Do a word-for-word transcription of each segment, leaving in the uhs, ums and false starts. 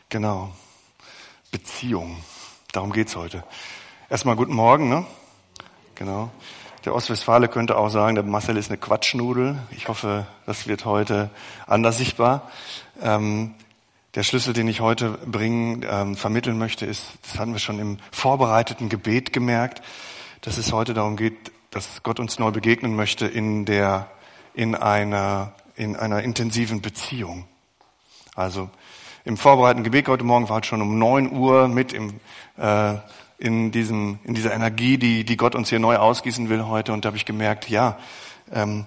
Genau. Beziehung. Darum geht's heute. Erstmal guten Morgen, ne? Genau. Der Ostwestfale könnte auch sagen, der Marcel ist eine Quatschnudel. Ich hoffe, das wird heute anders sichtbar. Ähm, der Schlüssel, den ich heute bringen, ähm, vermitteln möchte, ist, das hatten wir schon im vorbereiteten Gebet gemerkt, dass es heute darum geht, dass Gott uns neu begegnen möchte in der, in einer, in einer intensiven Beziehung. Also, im vorbereiteten Gebet heute Morgen war es schon um neun Uhr mit im, äh, in diesem, in dieser Energie, die, die Gott uns hier neu ausgießen will heute. Und da habe ich gemerkt, ja, ähm,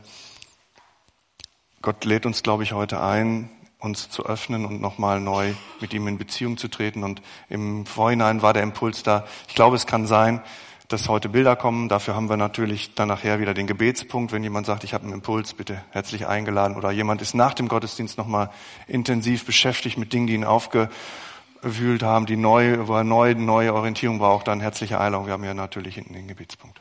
Gott lädt uns, glaube ich, heute ein, uns zu öffnen und nochmal neu mit ihm in Beziehung zu treten. Und im Vorhinein war der Impuls da. Ich glaube, es kann sein, dass heute Bilder kommen. Dafür haben wir natürlich dann nachher wieder den Gebetspunkt. Wenn jemand sagt, ich habe einen Impuls, bitte herzlich eingeladen. Oder jemand ist nach dem Gottesdienst nochmal intensiv beschäftigt mit Dingen, die ihn aufgewühlt haben, die neu, wo er neu, neue Orientierung braucht, dann herzliche Einladung. Wir haben ja natürlich hinten den Gebetspunkt.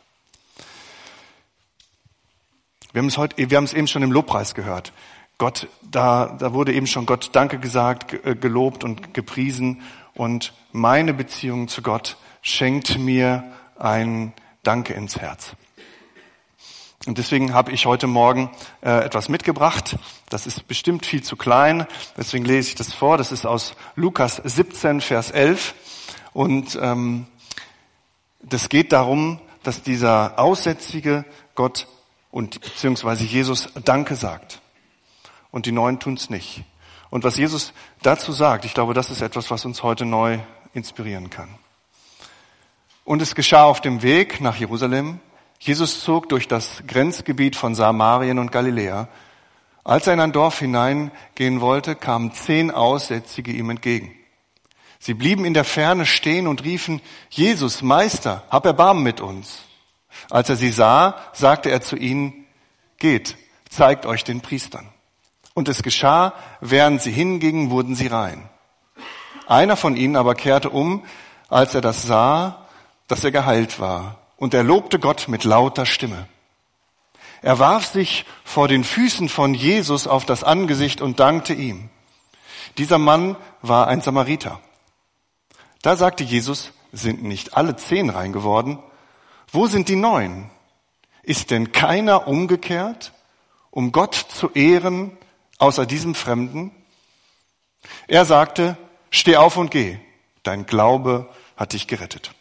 Wir haben es heute, wir haben es eben schon im Lobpreis gehört. Gott, da, da wurde eben schon Gott Danke gesagt, gelobt und gepriesen. Und meine Beziehung zu Gott schenkt mir ein Danke ins Herz. Und deswegen habe ich heute Morgen äh, etwas mitgebracht. Das ist bestimmt viel zu klein, deswegen lese ich das vor. Das ist aus Lukas siebzehn, Vers elf. Und ähm, das geht darum, dass dieser Aussätzige Gott und beziehungsweise Jesus Danke sagt. Und die Neuen tun es nicht. Und was Jesus dazu sagt, ich glaube, das ist etwas, was uns heute neu inspirieren kann. Und es geschah auf dem Weg nach Jerusalem. Jesus zog durch das Grenzgebiet von Samarien und Galiläa. Als er in ein Dorf hineingehen wollte, kamen zehn Aussätzige ihm entgegen. Sie blieben in der Ferne stehen und riefen, Jesus, Meister, hab Erbarmen mit uns. Als er sie sah, sagte er zu ihnen, geht, zeigt euch den Priestern. Und es geschah, während sie hingingen, wurden sie rein. Einer von ihnen aber kehrte um, als er das sah, dass er geheilt war. Und er lobte Gott mit lauter Stimme. Er warf sich vor den Füßen von Jesus auf das Angesicht und dankte ihm. Dieser Mann war ein Samariter. Da sagte Jesus, sind nicht alle zehn rein geworden? Wo sind die neun? Ist denn keiner umgekehrt, um Gott zu ehren, außer diesem Fremden? Er sagte, steh auf und geh. Dein Glaube hat dich gerettet.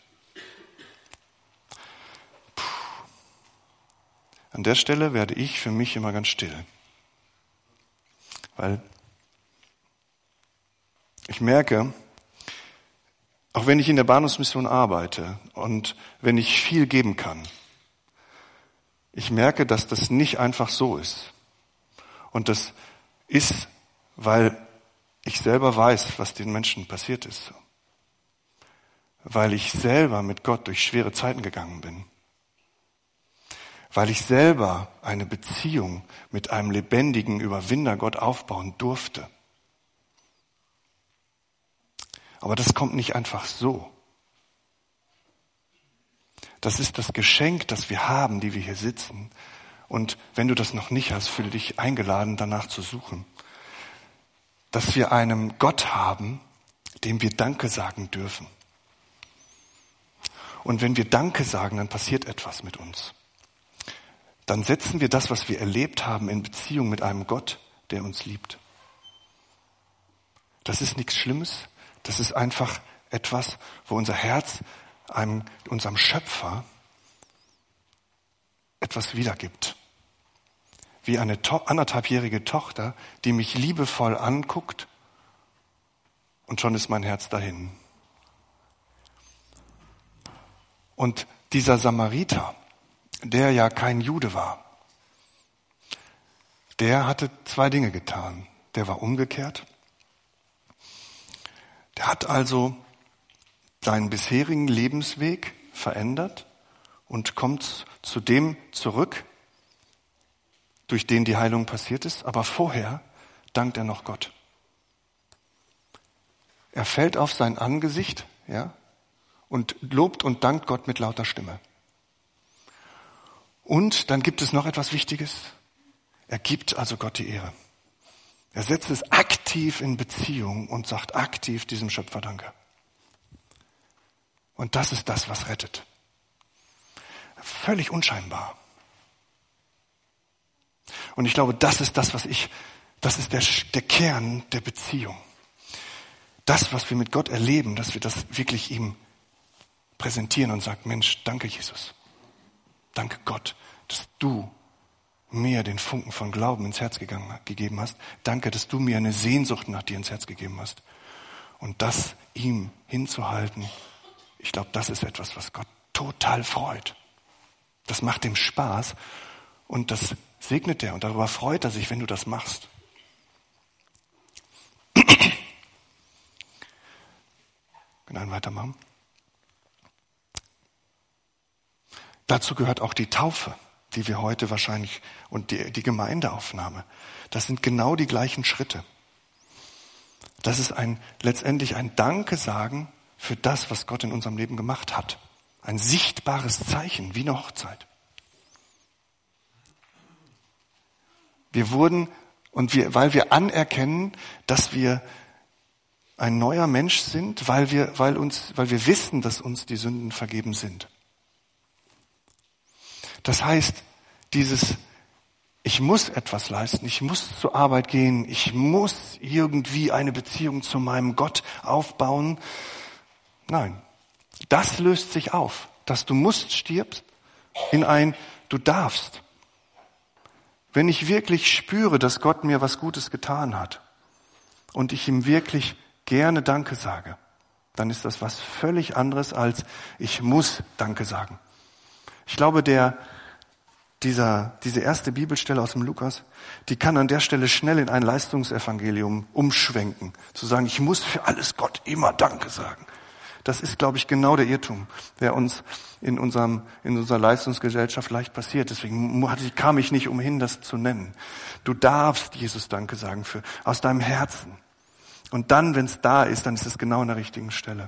An der Stelle werde ich für mich immer ganz still. Weil ich merke, auch wenn ich in der Bahnhofsmission arbeite und wenn ich viel geben kann, ich merke, dass das nicht einfach so ist. Und das ist, weil ich selber weiß, was den Menschen passiert ist. Weil ich selber mit Gott durch schwere Zeiten gegangen bin. Weil ich selber eine Beziehung mit einem lebendigen Überwinder Gott aufbauen durfte. Aber das kommt nicht einfach so. Das ist das Geschenk, das wir haben, die wir hier sitzen. Und wenn du das noch nicht hast, fühle dich eingeladen, danach zu suchen. Dass wir einen Gott haben, dem wir Danke sagen dürfen. Und wenn wir Danke sagen, dann passiert etwas mit uns. Dann setzen wir das, was wir erlebt haben, in Beziehung mit einem Gott, der uns liebt. Das ist nichts Schlimmes. Das ist einfach etwas, wo unser Herz einem, unserem Schöpfer etwas wiedergibt. Wie eine to- anderthalbjährige Tochter, die mich liebevoll anguckt und schon ist mein Herz dahin. Und dieser Samariter, der ja kein Jude war, der hatte zwei Dinge getan. Der war umgekehrt. Der hat also seinen bisherigen Lebensweg verändert und kommt zu dem zurück, durch den die Heilung passiert ist. Aber vorher dankt er noch Gott. Er fällt auf sein Angesicht, ja, und lobt und dankt Gott mit lauter Stimme. Und dann gibt es noch etwas Wichtiges. Er gibt also Gott die Ehre. Er setzt es aktiv in Beziehung und sagt aktiv diesem Schöpfer Danke. Und das ist das, was rettet. Völlig unscheinbar. Und ich glaube, das ist das, was ich, das ist der, der Kern der Beziehung. Das, was wir mit Gott erleben, dass wir das wirklich ihm präsentieren und sagen, Mensch, danke Jesus. Danke Gott, dass du mir den Funken von Glauben ins Herz gegangen, gegeben hast. Danke, dass du mir eine Sehnsucht nach dir ins Herz gegeben hast. Und das ihm hinzuhalten, ich glaube, das ist etwas, was Gott total freut. Das macht ihm Spaß und das segnet er und darüber freut er sich, wenn du das machst. Können wir weitermachen? Dazu gehört auch die Taufe, die wir heute wahrscheinlich, und die, die Gemeindeaufnahme. Das sind genau die gleichen Schritte. Das ist ein, letztendlich ein Danke sagen für das, was Gott in unserem Leben gemacht hat. Ein sichtbares Zeichen, wie eine Hochzeit. Wir wurden, und wir, weil wir anerkennen, dass wir ein neuer Mensch sind, weil wir, weil uns, weil wir wissen, dass uns die Sünden vergeben sind. Das heißt, dieses, ich muss etwas leisten, ich muss zur Arbeit gehen, ich muss irgendwie eine Beziehung zu meinem Gott aufbauen. Nein, das löst sich auf, dass du musst stirbst in ein du darfst. Wenn ich wirklich spüre, dass Gott mir was Gutes getan hat und ich ihm wirklich gerne Danke sage, dann ist das was völlig anderes als ich muss Danke sagen. Ich glaube, der, dieser, diese erste Bibelstelle aus dem Lukas, die kann an der Stelle schnell in ein Leistungsevangelium umschwenken. Zu sagen, ich muss für alles Gott immer Danke sagen. Das ist, glaube ich, genau der Irrtum, der uns in unserem, in unserer Leistungsgesellschaft leicht passiert. Deswegen kam ich nicht umhin, das zu nennen. Du darfst Jesus Danke sagen für, aus deinem Herzen. Und dann, wenn es da ist, dann ist es genau an der richtigen Stelle.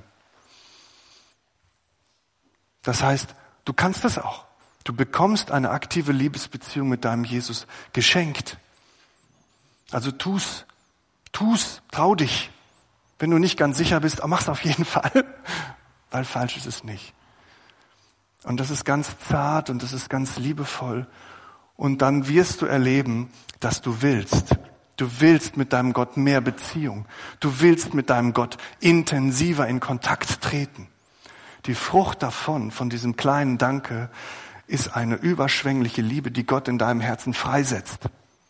Das heißt, du kannst das auch. Du bekommst eine aktive Liebesbeziehung mit deinem Jesus geschenkt. Also tu's, tu's, trau dich. Wenn du nicht ganz sicher bist, mach's auf jeden Fall, weil falsch ist es nicht. Und das ist ganz zart und das ist ganz liebevoll. Und dann wirst du erleben, dass du willst. Du willst mit deinem Gott mehr Beziehung. Du willst mit deinem Gott intensiver in Kontakt treten. Die Frucht davon, von diesem kleinen Danke, ist eine überschwängliche Liebe, die Gott in deinem Herzen freisetzt.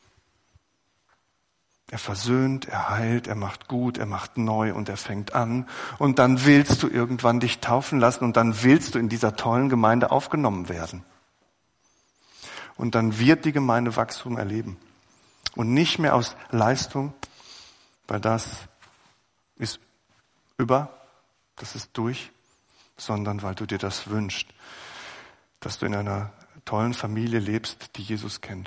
Er versöhnt, er heilt, er macht gut, er macht neu und er fängt an. Und dann willst du irgendwann dich taufen lassen und dann willst du in dieser tollen Gemeinde aufgenommen werden. Und dann wird die Gemeinde Wachstum erleben. Und nicht mehr aus Leistung, weil das ist über, das ist durch, sondern weil du dir das wünschst, dass du in einer tollen Familie lebst, die Jesus kennt.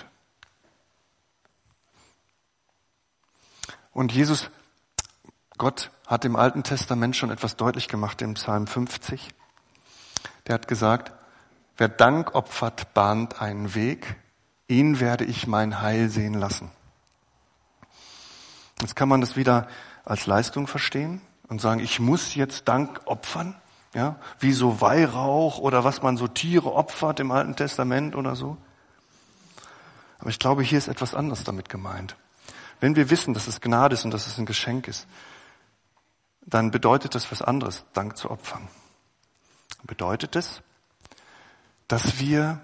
Und Jesus, Gott hat im Alten Testament schon etwas deutlich gemacht im Psalm fünfzig. Der hat gesagt, wer Dank opfert, bahnt einen Weg, ihn werde ich mein Heil sehen lassen. Jetzt kann man das wieder als Leistung verstehen und sagen, ich muss jetzt Dank opfern, ja, wie so Weihrauch oder was man so Tiere opfert im Alten Testament oder so. Aber ich glaube, hier ist etwas anderes damit gemeint. Wenn wir wissen, dass es Gnade ist und dass es ein Geschenk ist, dann bedeutet das was anderes, Dank zu opfern. Bedeutet es, dass wir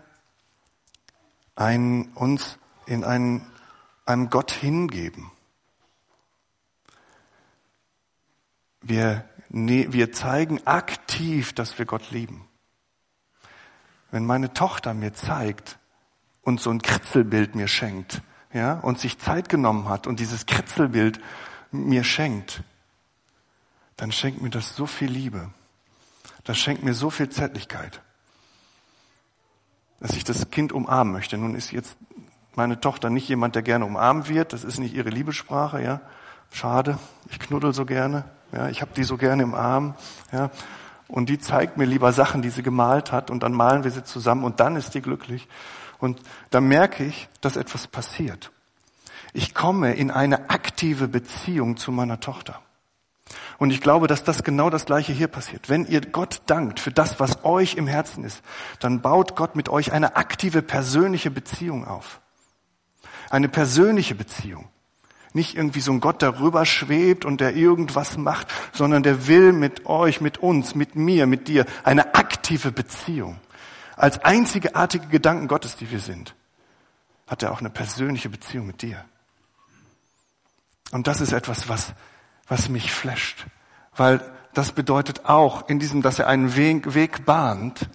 ein, uns in einen, einem Gott hingeben. Wir, ne, wir zeigen aktiv, dass wir Gott lieben. Wenn meine Tochter mir zeigt und so ein Kritzelbild mir schenkt, ja, und sich Zeit genommen hat und dieses Kritzelbild mir schenkt, dann schenkt mir das so viel Liebe. Das schenkt mir so viel Zärtlichkeit, dass ich das Kind umarmen möchte. Nun ist jetzt meine Tochter nicht jemand, der gerne umarmt wird. Das ist nicht ihre Liebessprache, ja. Schade. Ich knuddel so gerne. Ja, ich habe die so gerne im Arm. Ja. Und die zeigt mir lieber Sachen, die sie gemalt hat. Und dann malen wir sie zusammen und dann ist die glücklich. Und dann merke ich, dass etwas passiert. Ich komme in eine aktive Beziehung zu meiner Tochter. Und ich glaube, dass das genau das Gleiche hier passiert. Wenn ihr Gott dankt für das, was euch im Herzen ist, dann baut Gott mit euch eine aktive, persönliche Beziehung auf. Eine persönliche Beziehung. Nicht irgendwie so ein Gott, der rüber schwebt und der irgendwas macht, sondern der will mit euch, mit uns, mit mir, mit dir eine aktive Beziehung. Als einzigartige Gedanken Gottes, die wir sind, hat er auch eine persönliche Beziehung mit dir. Und das ist etwas, was, was mich flasht. Weil das bedeutet auch, in diesem, dass er einen Weg, Weg bahnt,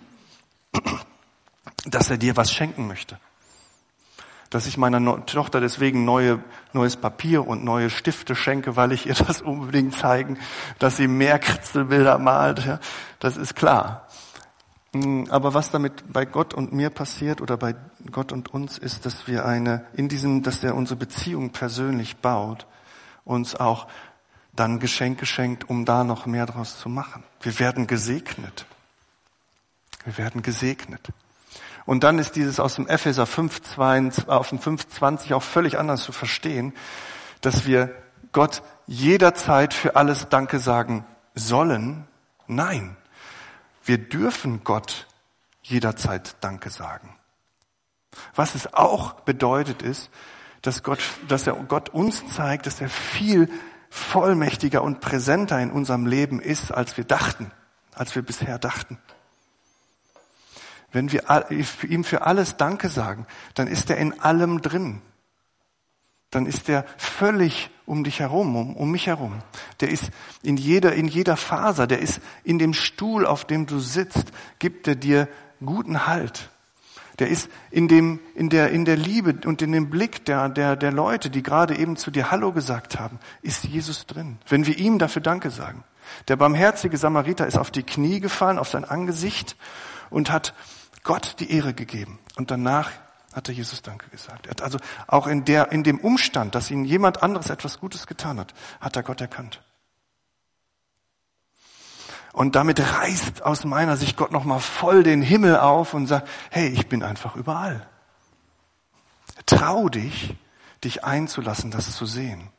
dass er dir was schenken möchte. Dass ich meiner Tochter deswegen neue, neues Papier und neue Stifte schenke, weil ich ihr das unbedingt zeigen, dass sie mehr Kritzelbilder malt. Ja, das ist klar. Aber was damit bei Gott und mir passiert oder bei Gott und uns ist, dass wir eine, in diesem, dass er unsere Beziehung persönlich baut, uns auch dann Geschenke schenkt, um da noch mehr draus zu machen. Wir werden gesegnet. Wir werden gesegnet. Und dann ist dieses aus dem Epheser fünf, zweiundzwanzig, auf dem fünf zwanzig auch völlig anders zu verstehen, dass wir Gott jederzeit für alles Danke sagen sollen. Nein, wir dürfen Gott jederzeit Danke sagen. Was es auch bedeutet ist, dass Gott, dass er Gott uns zeigt, dass er viel vollmächtiger und präsenter in unserem Leben ist, als wir dachten, als wir bisher dachten. Wenn wir ihm für alles Danke sagen, dann ist er in allem drin. Dann ist er völlig um dich herum, um, um mich herum. Der ist in jeder, in jeder Faser, der ist in dem Stuhl, auf dem du sitzt, gibt er dir guten Halt. Der ist in dem, in der, in der Liebe und in dem Blick der, der, der Leute, die gerade eben zu dir Hallo gesagt haben, ist Jesus drin. Wenn wir ihm dafür Danke sagen. Der barmherzige Samariter ist auf die Knie gefallen, auf sein Angesicht und hat Gott die Ehre gegeben. Und danach hat er Jesus Danke gesagt. Er hat also auch in der, in dem Umstand, dass ihm jemand anderes etwas Gutes getan hat, hat er Gott erkannt. Und damit reißt aus meiner Sicht Gott nochmal voll den Himmel auf und sagt, hey, ich bin einfach überall. Trau dich, dich einzulassen, das zu sehen.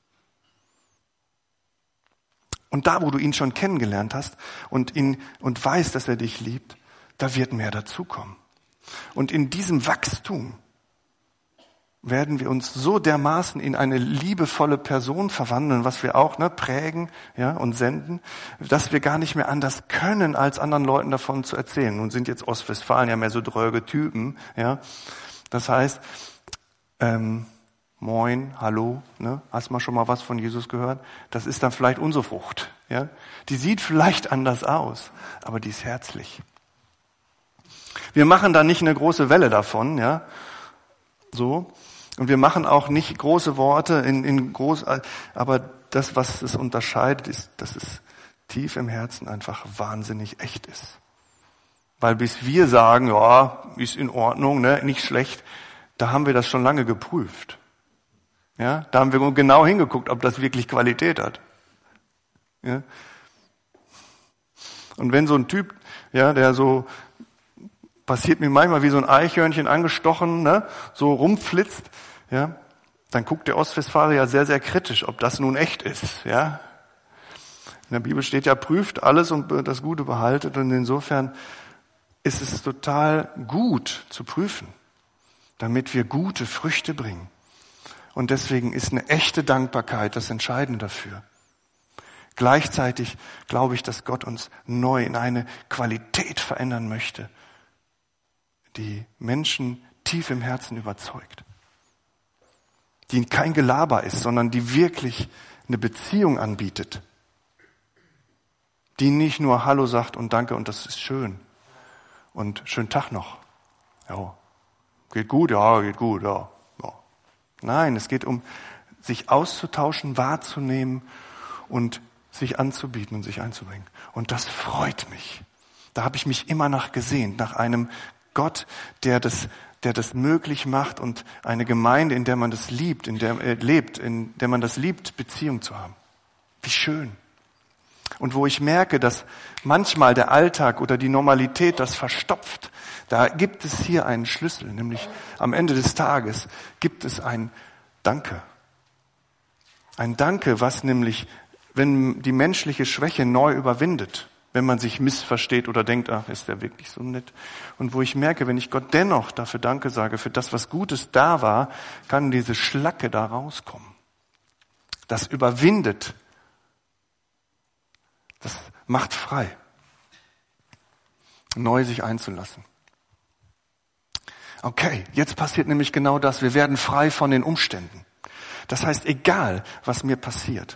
Und da, wo du ihn schon kennengelernt hast und ihn, und weißt, dass er dich liebt, da wird mehr dazukommen. Und in diesem Wachstum werden wir uns so dermaßen in eine liebevolle Person verwandeln, was wir auch ne, prägen ja, und senden, dass wir gar nicht mehr anders können, als anderen Leuten davon zu erzählen. Nun sind jetzt Ostwestfalen ja mehr so dröge Typen. Ja. Das heißt, ähm, moin, hallo, ne, hast mal schon mal was von Jesus gehört? Das ist dann vielleicht unsere Frucht. Ja. Die sieht vielleicht anders aus, aber die ist herzlich. Wir machen da nicht eine große Welle davon, ja, so. Und wir machen auch nicht große Worte in, in groß, aber das, was es unterscheidet, ist, dass es tief im Herzen einfach wahnsinnig echt ist. Weil bis wir sagen, ja, ist in Ordnung, ne, nicht schlecht, da haben wir das schon lange geprüft. Ja, da haben wir genau hingeguckt, ob das wirklich Qualität hat. Ja. Und wenn so ein Typ, ja, der so passiert mir manchmal wie so ein Eichhörnchen angestochen, ne, so rumflitzt, ja, dann guckt der Ostwestfale ja sehr, sehr kritisch, ob das nun echt ist, ja. In der Bibel steht ja, prüft alles und das Gute behaltet, und insofern ist es total gut zu prüfen, damit wir gute Früchte bringen. Und deswegen ist eine echte Dankbarkeit das Entscheidende dafür. Gleichzeitig glaube ich, dass Gott uns neu in eine Qualität verändern möchte, die Menschen tief im Herzen überzeugt. Die kein Gelaber ist, sondern die wirklich eine Beziehung anbietet. Die nicht nur Hallo sagt und Danke und das ist schön. Und schönen Tag noch. Ja, geht gut, ja, geht gut, ja. ja. Nein, es geht um sich auszutauschen, wahrzunehmen und sich anzubieten und sich einzubringen. Und das freut mich. Da habe ich mich immer nach gesehnt, nach einem Gott, der das, der das möglich macht und eine Gemeinde, in der man das liebt, in der er lebt, in der man das liebt, Beziehung zu haben. Wie schön. Und wo ich merke, dass manchmal der Alltag oder die Normalität das verstopft, da gibt es hier einen Schlüssel, nämlich am Ende des Tages gibt es ein, Danke. Ein Danke, was nämlich, wenn die menschliche Schwäche neu überwindet, wenn man sich missversteht oder denkt, ach, ist der wirklich so nett. Und wo ich merke, wenn ich Gott dennoch dafür Danke sage, für das, was Gutes da war, kann diese Schlacke da rauskommen. Das überwindet. Das macht frei. Neu sich einzulassen. Okay, jetzt passiert nämlich genau das. Wir werden frei von den Umständen. Das heißt, egal, was mir passiert,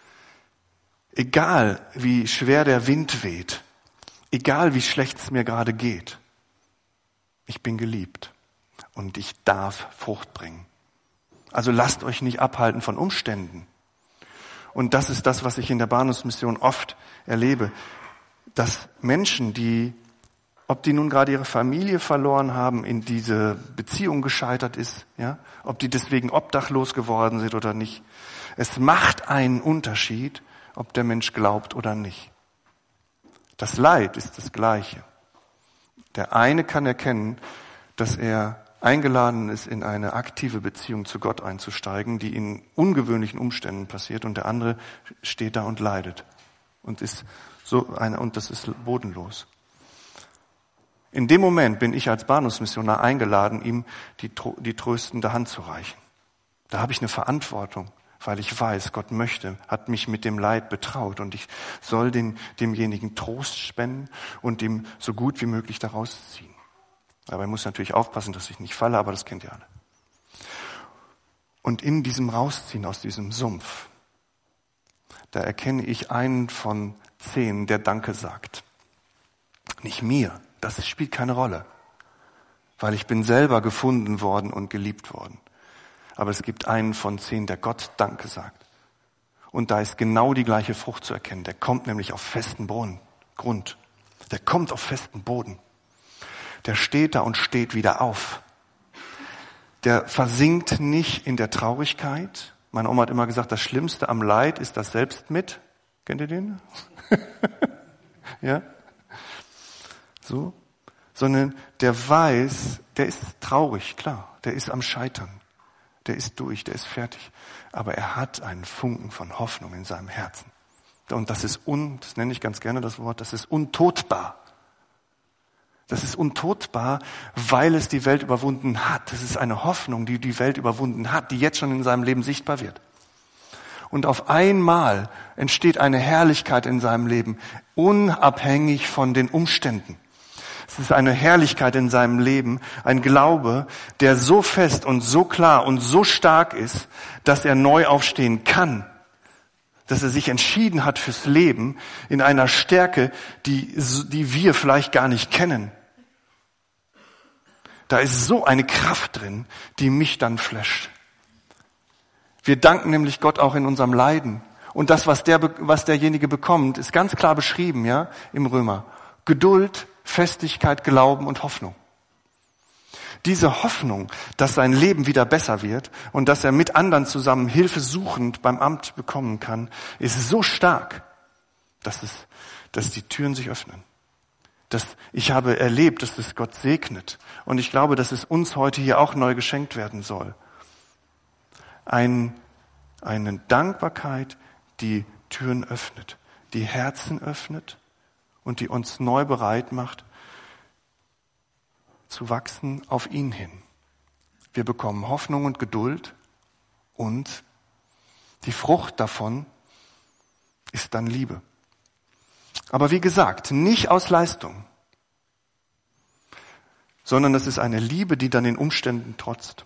egal, wie schwer der Wind weht, egal, wie schlecht es mir gerade geht, ich bin geliebt und ich darf Frucht bringen. Also lasst euch nicht abhalten von Umständen. Und das ist das, was ich in der Bahnhofsmission oft erlebe, dass Menschen, die, ob die nun gerade ihre Familie verloren haben, in diese Beziehung gescheitert ist, ja, ob die deswegen obdachlos geworden sind oder nicht, es macht einen Unterschied, ob der Mensch glaubt oder nicht. Das Leid ist das Gleiche. Der eine kann erkennen, dass er eingeladen ist, in eine aktive Beziehung zu Gott einzusteigen, die in ungewöhnlichen Umständen passiert, und der andere steht da und leidet und ist so eine, und das ist bodenlos. In dem Moment bin ich als Bahnhofsmissionar eingeladen, ihm die, die tröstende Hand zu reichen. Da habe ich eine Verantwortung, weil ich weiß, Gott möchte, hat mich mit dem Leid betraut und ich soll den, demjenigen Trost spenden und ihm so gut wie möglich daraus ziehen. Aber ich muss natürlich aufpassen, dass ich nicht falle, aber das kennt ihr alle. Und in diesem Rausziehen aus diesem Sumpf, da erkenne ich einen von zehn, der Danke sagt. Nicht mir, das spielt keine Rolle, weil ich bin selber gefunden worden und geliebt worden. Aber es gibt einen von zehn, der Gott Danke sagt. Und da ist genau die gleiche Frucht zu erkennen. Der kommt nämlich auf festen Boden, Grund. Der kommt auf festen Boden. Der steht da und steht wieder auf. Der versinkt nicht in der Traurigkeit. Meine Oma hat immer gesagt, das Schlimmste am Leid ist das Selbstmit. Kennt ihr den? Ja? So. Sondern der weiß, der ist traurig, klar. Der ist am Scheitern. Der ist durch, der ist fertig. Aber er hat einen Funken von Hoffnung in seinem Herzen. Und das ist un, das nenne ich ganz gerne das Wort, das ist untotbar. Das ist untotbar, weil es die Welt überwunden hat. Das ist eine Hoffnung, die die Welt überwunden hat, die jetzt schon in seinem Leben sichtbar wird. Und auf einmal entsteht eine Herrlichkeit in seinem Leben, unabhängig von den Umständen. Es ist eine Herrlichkeit in seinem Leben, ein Glaube, der so fest und so klar und so stark ist, dass er neu aufstehen kann. Dass er sich entschieden hat fürs Leben in einer Stärke, die, die wir vielleicht gar nicht kennen. Da ist so eine Kraft drin, die mich dann flasht. Wir danken nämlich Gott auch in unserem Leiden. Und das, was der, was derjenige bekommt, ist ganz klar beschrieben, ja, im Römer. Geduld, Festigkeit, Glauben und Hoffnung. Diese Hoffnung, dass sein Leben wieder besser wird und dass er mit anderen zusammen Hilfe suchend beim Amt bekommen kann, ist so stark, dass es, dass die Türen sich öffnen. Dass ich habe erlebt, dass es Gott segnet. Und ich glaube, dass es uns heute hier auch neu geschenkt werden soll. Ein, eine Dankbarkeit, die Türen öffnet, die Herzen öffnet und die uns neu bereit macht, zu wachsen auf ihn hin. Wir bekommen Hoffnung und Geduld und die Frucht davon ist dann Liebe. Aber wie gesagt, nicht aus Leistung, sondern es ist eine Liebe, die dann den Umständen trotzt.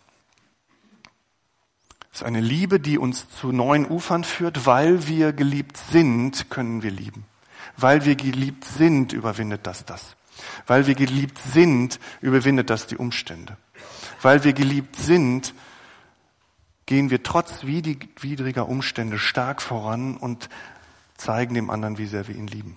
Es ist eine Liebe, die uns zu neuen Ufern führt, weil wir geliebt sind, können wir lieben. Weil wir geliebt sind, überwindet das das. Weil wir geliebt sind, überwindet das die Umstände. Weil wir geliebt sind, gehen wir trotz widriger Umstände stark voran und zeigen dem anderen, wie sehr wir ihn lieben.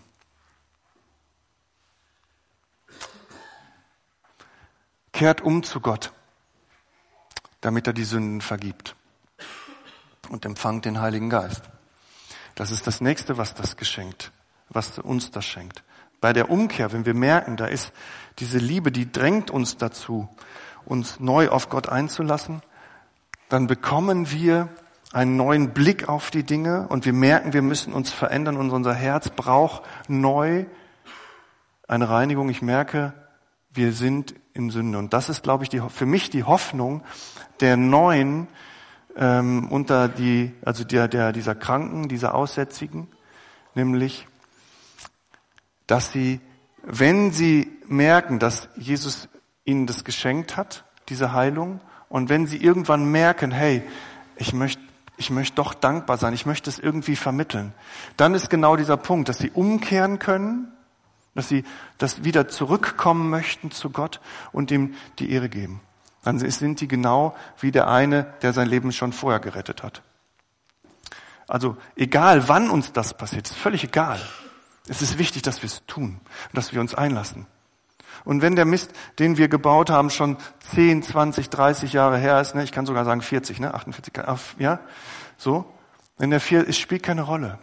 Kehrt um zu Gott, damit er die Sünden vergibt. Und empfangt den Heiligen Geist. Das ist das Nächste, was das geschenkt, was uns das schenkt. Bei der Umkehr, wenn wir merken, da ist diese Liebe, die drängt uns dazu, uns neu auf Gott einzulassen, dann bekommen wir einen neuen Blick auf die Dinge und wir merken, wir müssen uns verändern und unser Herz braucht neu eine Reinigung. Ich merke, wir sind in Sünde. Und das ist, glaube ich, die, für mich die Hoffnung der Neuen ähm, unter die, also der, der, dieser Kranken, dieser Aussätzigen, nämlich, dass sie, wenn sie merken, dass Jesus ihnen das geschenkt hat, diese Heilung, und wenn sie irgendwann merken, hey, ich möchte ich möchte doch dankbar sein, ich möchte es irgendwie vermitteln, dann ist genau dieser Punkt, dass sie umkehren können, dass sie das wieder zurückkommen möchten zu Gott und ihm die Ehre geben. Dann sind die genau wie der eine, der sein Leben schon vorher gerettet hat. Also egal, wann uns das passiert, ist völlig egal. Es ist wichtig, dass wir es tun und dass wir uns einlassen. Und wenn der Mist, den wir gebaut haben, schon zehn, zwanzig, dreißig Jahre her ist, ne, ich kann sogar sagen vierzig, ne, achtundvierzig, ja, so, wenn der vier, es spielt keine Rolle.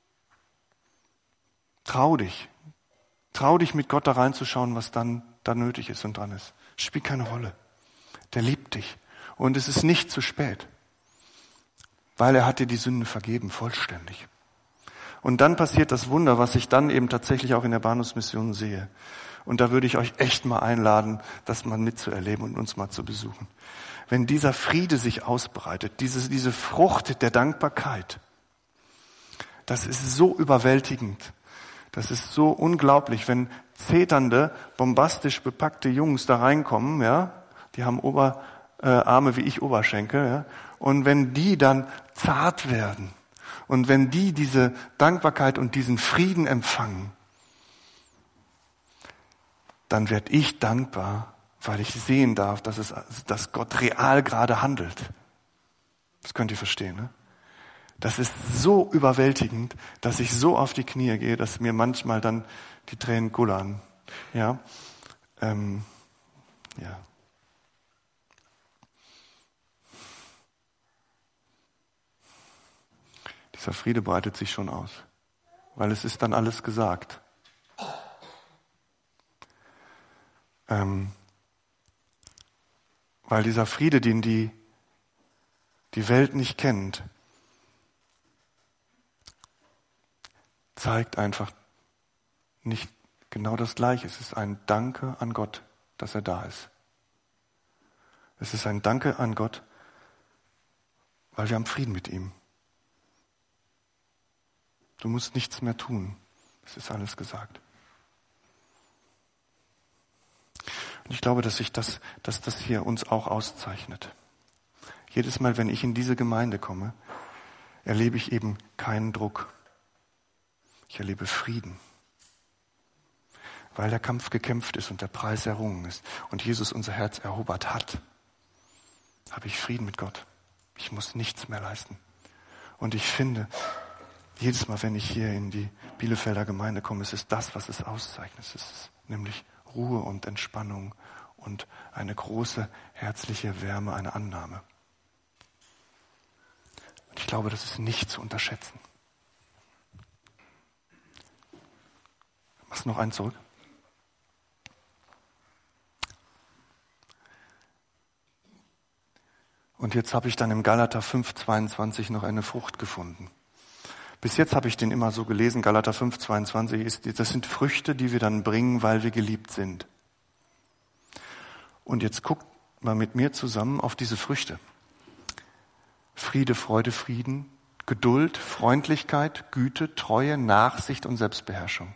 Trau dich. Trau dich, mit Gott da reinzuschauen, was dann da nötig ist und dran ist. Es spielt keine Rolle. Der liebt dich. Und es ist nicht zu spät. Weil er hat dir die Sünden vergeben, vollständig. Und dann passiert das Wunder, was ich dann eben tatsächlich auch in der Bahnhofsmission sehe. Und da würde ich euch echt mal einladen, das mal mitzuerleben und uns mal zu besuchen. Wenn dieser Friede sich ausbreitet, diese, diese Frucht der Dankbarkeit, das ist so überwältigend. Das ist so unglaublich, wenn zeternde, bombastisch bepackte Jungs da reinkommen, ja, die haben Oberarme äh, wie ich Oberschenkel, ja, und wenn die dann zart werden und wenn die diese Dankbarkeit und diesen Frieden empfangen, dann werde ich dankbar, weil ich sehen darf, dass es, dass Gott real gerade handelt. Das könnt ihr verstehen, ne? Das ist so überwältigend, dass ich so auf die Knie gehe, dass mir manchmal dann die Tränen kullern. Ja, ähm, ja. Dieser Friede breitet sich schon aus, weil es ist dann alles gesagt. Ähm, weil dieser Friede, den die, die Welt nicht kennt, zeigt einfach nicht genau das Gleiche. Es ist ein Danke an Gott, dass er da ist. Es ist ein Danke an Gott, weil wir haben Frieden mit ihm. Du musst nichts mehr tun. Es ist alles gesagt. Und ich glaube, dass sich das, dass das hier uns auch auszeichnet. Jedes Mal, wenn ich in diese Gemeinde komme, erlebe ich eben keinen Druck. Ich erlebe Frieden, weil der Kampf gekämpft ist und der Preis errungen ist und Jesus unser Herz erobert hat, habe ich Frieden mit Gott. Ich muss nichts mehr leisten. Und ich finde, jedes Mal, wenn ich hier in die Bielefelder Gemeinde komme, es ist das, was es auszeichnet. Es ist nämlich Ruhe und Entspannung und eine große herzliche Wärme, eine Annahme. Und ich glaube, das ist nicht zu unterschätzen. Machst du noch einen zurück? Und jetzt habe ich dann im Galater fünf, zweiundzwanzig noch eine Frucht gefunden. Bis jetzt habe ich den immer so gelesen, Galater fünf, zweiundzwanzig, ist, das sind Früchte, die wir dann bringen, weil wir geliebt sind. Und jetzt guckt mal mit mir zusammen auf diese Früchte. Friede, Freude, Frieden, Geduld, Freundlichkeit, Güte, Treue, Nachsicht und Selbstbeherrschung.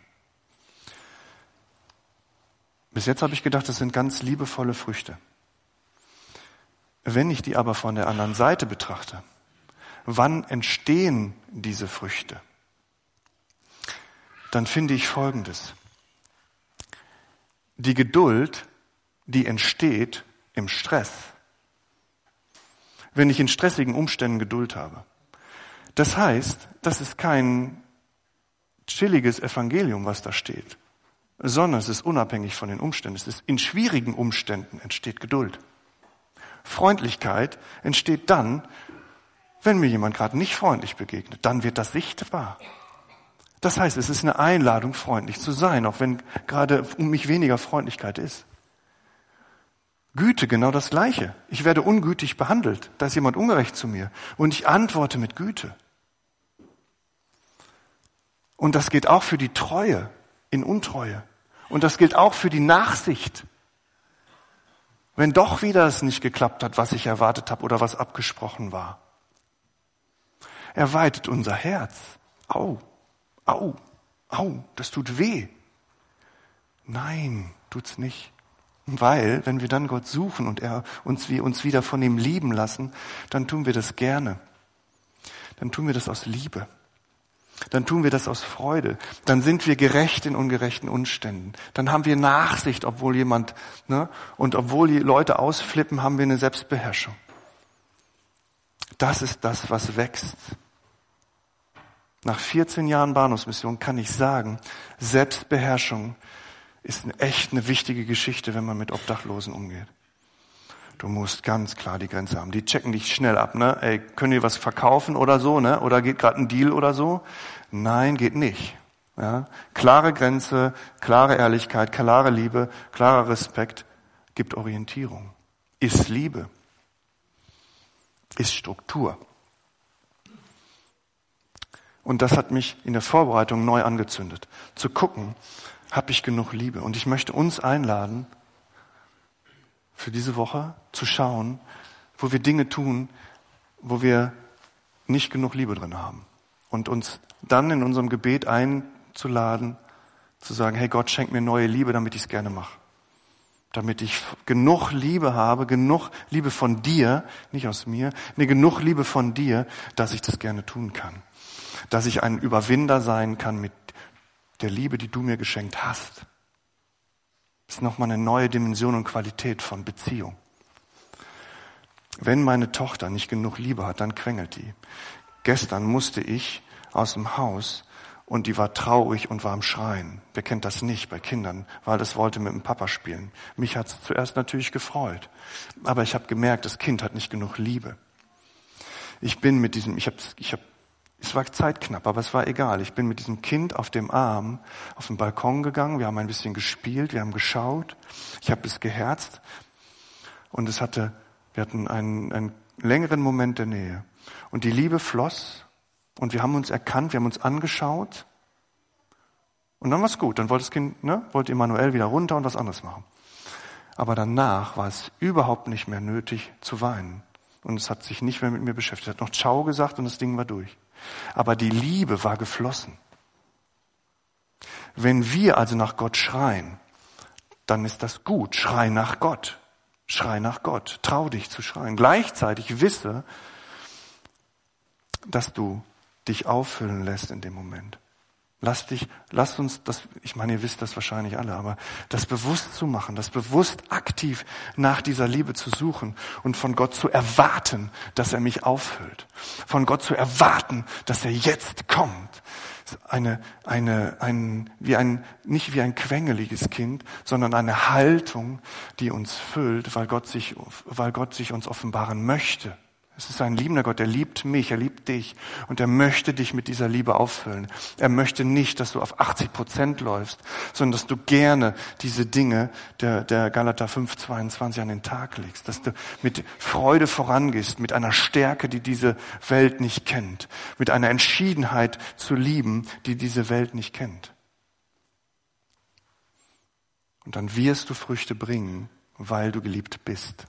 Bis jetzt habe ich gedacht, das sind ganz liebevolle Früchte. Wenn ich die aber von der anderen Seite betrachte, wann entstehen diese Früchte? Dann finde ich Folgendes. Die Geduld, die entsteht im Stress. Wenn ich in stressigen Umständen Geduld habe. Das heißt, das ist kein chilliges Evangelium, was da steht, sondern es ist unabhängig von den Umständen. Es ist in schwierigen Umständen entsteht Geduld. Freundlichkeit entsteht dann, wenn mir jemand gerade nicht freundlich begegnet, dann wird das sichtbar. Das heißt, es ist eine Einladung, freundlich zu sein, auch wenn gerade um mich weniger Freundlichkeit ist. Güte, genau das Gleiche. Ich werde ungütig behandelt. Da ist jemand ungerecht zu mir. Und ich antworte mit Güte. Und das gilt auch für die Treue in Untreue. Und das gilt auch für die Nachsicht. Wenn doch wieder es nicht geklappt hat, was ich erwartet habe oder was abgesprochen war. Er weitet unser Herz. Au, au, au, das tut weh. Nein, tut's nicht. Weil, wenn wir dann Gott suchen und er uns, wir uns wieder von ihm lieben lassen, dann tun wir das gerne. Dann tun wir das aus Liebe. Dann tun wir das aus Freude. Dann sind wir gerecht in ungerechten Umständen. Dann haben wir Nachsicht, obwohl jemand, ne, und obwohl die Leute ausflippen, haben wir eine Selbstbeherrschung. Das ist das, was wächst. Nach vierzehn Jahren Bahnhofsmission kann ich sagen, Selbstbeherrschung ist echt eine wichtige Geschichte, wenn man mit Obdachlosen umgeht. Du musst ganz klar die Grenze haben. Die checken dich schnell ab, ne? Ey, können die was verkaufen oder so, ne? Oder geht gerade ein Deal oder so? Nein, geht nicht. Ja? Klare Grenze, klare Ehrlichkeit, klare Liebe, klarer Respekt gibt Orientierung. Ist Liebe. Ist Struktur. Und das hat mich in der Vorbereitung neu angezündet. Zu gucken, habe ich genug Liebe? Und ich möchte uns einladen, für diese Woche zu schauen, wo wir Dinge tun, wo wir nicht genug Liebe drin haben. Und uns dann in unserem Gebet einzuladen, zu sagen, hey Gott, schenk mir neue Liebe, damit ich es gerne mache. Damit ich genug Liebe habe, genug Liebe von dir, nicht aus mir, nee, genug Liebe von dir, dass ich das gerne tun kann. Dass ich ein Überwinder sein kann mit der Liebe, die du mir geschenkt hast. Das ist nochmal eine neue Dimension und Qualität von Beziehung. Wenn meine Tochter nicht genug Liebe hat, dann quengelt die. Gestern musste ich aus dem Haus und die war traurig und war am Schreien. Wer kennt das nicht bei Kindern, weil das wollte mit dem Papa spielen. Mich hat es zuerst natürlich gefreut. Aber ich habe gemerkt, das Kind hat nicht genug Liebe. Ich bin mit diesem, ich habe, ich habe Es war zeitknapp, aber es war egal. Ich bin mit diesem Kind auf dem Arm auf den Balkon gegangen. Wir haben ein bisschen gespielt, wir haben geschaut. Ich habe es geherzt und es hatte, wir hatten einen, einen längeren Moment der Nähe. Und die Liebe floss und wir haben uns erkannt, wir haben uns angeschaut und dann war es gut. Dann wollte das Kind, ne, wollte Emanuel wieder runter und was anderes machen. Aber danach war es überhaupt nicht mehr nötig zu weinen. Und es hat sich nicht mehr mit mir beschäftigt. Es hat noch Ciao gesagt und das Ding war durch. Aber die Liebe war geflossen. Wenn wir also nach Gott schreien, dann ist das gut. Schrei nach Gott. Schrei nach Gott. Trau dich zu schreien. Gleichzeitig wisse, dass du dich auffüllen lässt in dem Moment. Lass dich, lass uns das, ich meine, ihr wisst das wahrscheinlich alle, aber das bewusst zu machen, das bewusst aktiv nach dieser Liebe zu suchen und von Gott zu erwarten, dass er mich auffüllt. Von Gott zu erwarten, dass er jetzt kommt. Eine, eine, ein, wie ein, nicht wie ein quengeliges Kind, sondern eine Haltung, die uns füllt, weil Gott sich, weil Gott sich uns offenbaren möchte. Es ist ein liebender Gott, er liebt mich, er liebt dich und er möchte dich mit dieser Liebe auffüllen. Er möchte nicht, dass du auf achtzig Prozent läufst, sondern dass du gerne diese Dinge der, der Galater fünf zweiundzwanzig an den Tag legst, dass du mit Freude vorangehst, mit einer Stärke, die diese Welt nicht kennt, mit einer Entschiedenheit zu lieben, die diese Welt nicht kennt. Und dann wirst du Früchte bringen, weil du geliebt bist.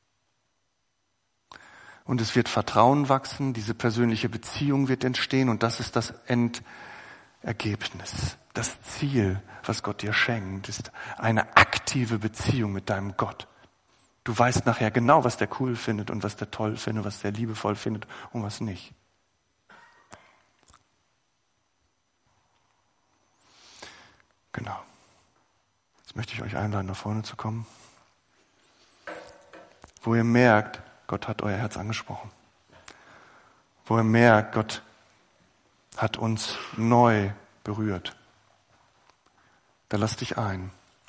Und es wird Vertrauen wachsen, diese persönliche Beziehung wird entstehen und das ist das Endergebnis. Das Ziel, was Gott dir schenkt, ist eine aktive Beziehung mit deinem Gott. Du weißt nachher genau, was der cool findet und was der toll findet, was der liebevoll findet und was nicht. Genau. Jetzt möchte ich euch einladen, nach vorne zu kommen, wo ihr merkt, Gott hat euer Herz angesprochen. Wo ihr merkt, Gott hat uns neu berührt. Da lass dich ein.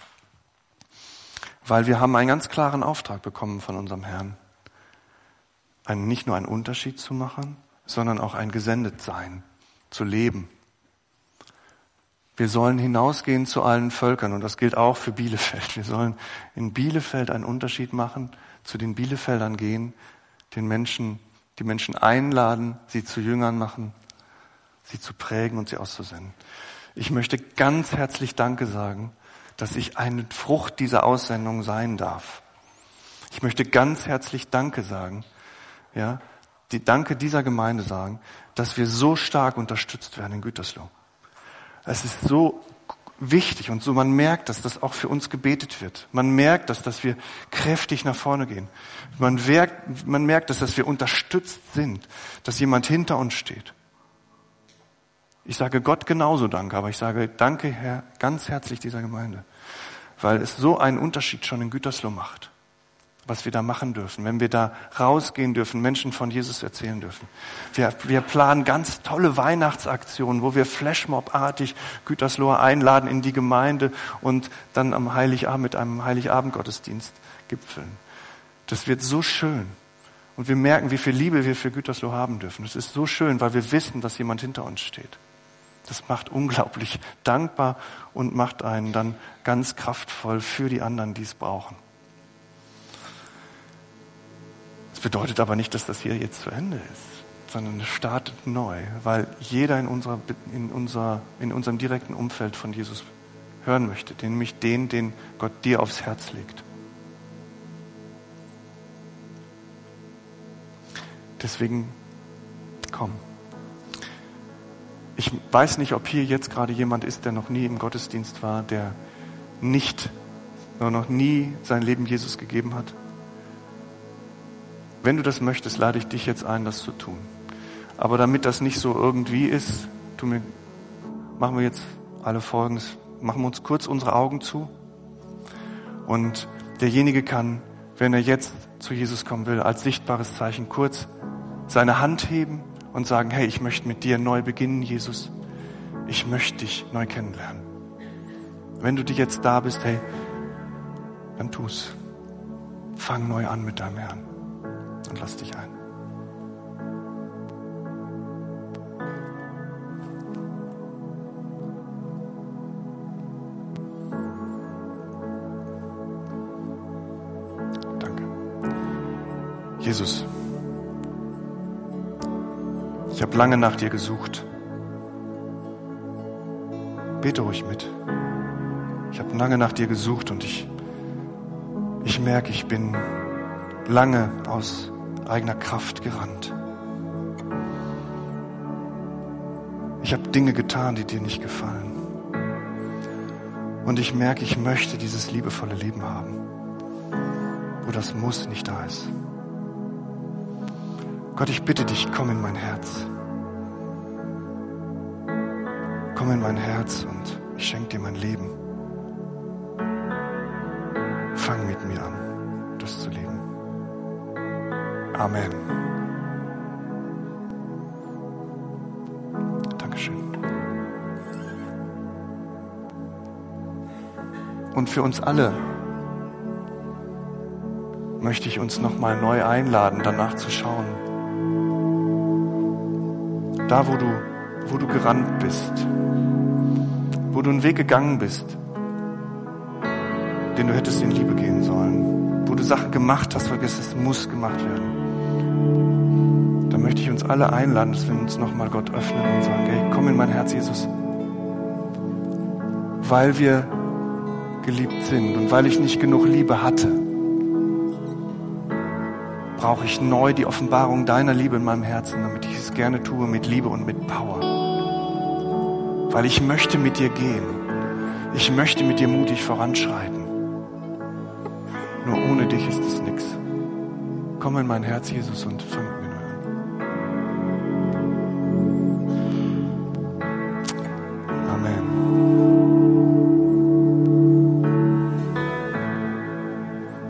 Weil wir haben einen ganz klaren Auftrag bekommen von unserem Herrn. Ein, nicht nur einen Unterschied zu machen, sondern auch ein Gesendetsein zu leben. Wir sollen hinausgehen zu allen Völkern und das gilt auch für Bielefeld. Wir sollen in Bielefeld einen Unterschied machen, zu den Bielefeldern gehen, den Menschen, die Menschen einladen, sie zu Jüngern machen, sie zu prägen und sie auszusenden. Ich möchte ganz herzlich Danke sagen, dass ich eine Frucht dieser Aussendung sein darf. Ich möchte ganz herzlich Danke sagen, ja, die Danke dieser Gemeinde sagen, dass wir so stark unterstützt werden in Gütersloh. Es ist so wichtig und so, man merkt, dass das auch für uns gebetet wird. Man merkt, dass, dass wir kräftig nach vorne gehen. Man merkt, man merkt, dass, dass wir unterstützt sind, dass jemand hinter uns steht. Ich sage Gott genauso Danke, aber ich sage Danke, Herr, ganz herzlich dieser Gemeinde, weil es so einen Unterschied schon in Gütersloh macht, was wir da machen dürfen, wenn wir da rausgehen dürfen, Menschen von Jesus erzählen dürfen. Wir, wir planen ganz tolle Weihnachtsaktionen, wo wir Flashmob-artig Gütersloher einladen in die Gemeinde und dann am Heiligabend mit einem Heiligabend-Gottesdienst gipfeln. Das wird so schön. Und wir merken, wie viel Liebe wir für Gütersloh haben dürfen. Es ist so schön, weil wir wissen, dass jemand hinter uns steht. Das macht unglaublich dankbar und macht einen dann ganz kraftvoll für die anderen, die es brauchen. Das bedeutet aber nicht, dass das hier jetzt zu Ende ist, sondern es startet neu, weil jeder in, unserer, in, unserer, in unserem direkten Umfeld von Jesus hören möchte, nämlich den, den Gott dir aufs Herz legt. Deswegen komm. Ich weiß nicht, ob hier jetzt gerade jemand ist, der noch nie im Gottesdienst war, der nicht, noch nie sein Leben Jesus gegeben hat. Wenn du das möchtest, lade ich dich jetzt ein, das zu tun. Aber damit das nicht so irgendwie ist, tu mir, machen wir jetzt alle Folgendes. Machen wir uns kurz unsere Augen zu. Und derjenige kann, wenn er jetzt zu Jesus kommen will, als sichtbares Zeichen kurz seine Hand heben und sagen, hey, ich möchte mit dir neu beginnen, Jesus. Ich möchte dich neu kennenlernen. Wenn du dich jetzt da bist, hey, dann tu's. Fang neu an mit deinem Herrn. Und lass dich ein. Danke. Jesus, ich habe lange nach dir gesucht. Bete ruhig mit. Ich habe lange nach dir gesucht und ich, ich merke, ich bin lange aus eigener Kraft gerannt. Ich habe Dinge getan, die dir nicht gefallen. Und ich merke, ich möchte dieses liebevolle Leben haben, wo das Muss nicht da ist. Gott, ich bitte dich, komm in mein Herz. Komm in mein Herz und ich schenke dir mein Leben. Fang mit mir an, das zu leben. Amen. Dankeschön. Und für uns alle möchte ich uns nochmal neu einladen, danach zu schauen. Da, wo du, wo du gerannt bist, wo du einen Weg gegangen bist, den du hättest in Liebe gehen sollen, wo du Sachen gemacht hast, weil es muss gemacht werden. Da möchte ich uns alle einladen, dass wir uns nochmal Gott öffnen und sagen, hey, komm in mein Herz, Jesus. Weil wir geliebt sind und weil ich nicht genug Liebe hatte, brauche ich neu die Offenbarung deiner Liebe in meinem Herzen, damit ich es gerne tue mit Liebe und mit Power. Weil ich möchte mit dir gehen. Ich möchte mit dir mutig voranschreiten. Nur ohne dich ist es nichts. Komm in mein Herz, Jesus, und fang mit mir.